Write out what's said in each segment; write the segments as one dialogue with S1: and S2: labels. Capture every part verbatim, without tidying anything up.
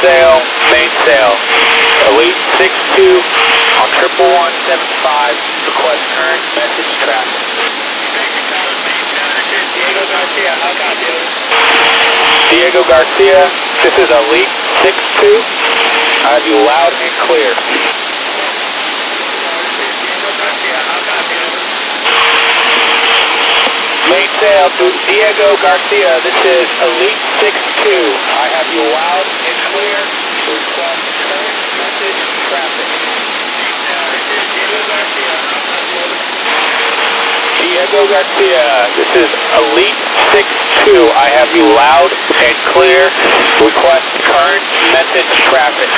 S1: sail, mainsail. Elite six two on triple one seven five, request current message traffic. Diego Garcia, how copy you? Diego Garcia, this is Elite six two. I have you loud and clear. Diego Garcia, how copy you? Mainsail to Diego Garcia, this is Elite six two. I have you loud and clear. Request current message traffic. Diego Garcia, how copy you? Diego Garcia, this is Elite six two. I have you loud and clear. Request current message traffic.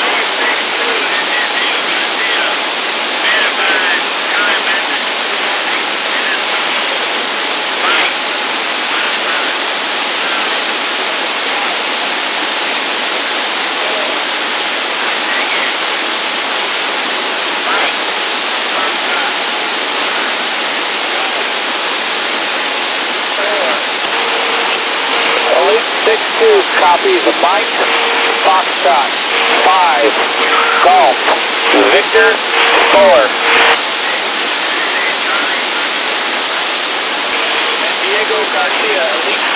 S1: six two copies of Mike, Foxtrot, five, Golf, Victor, Fuller. Diego Garcia, Elite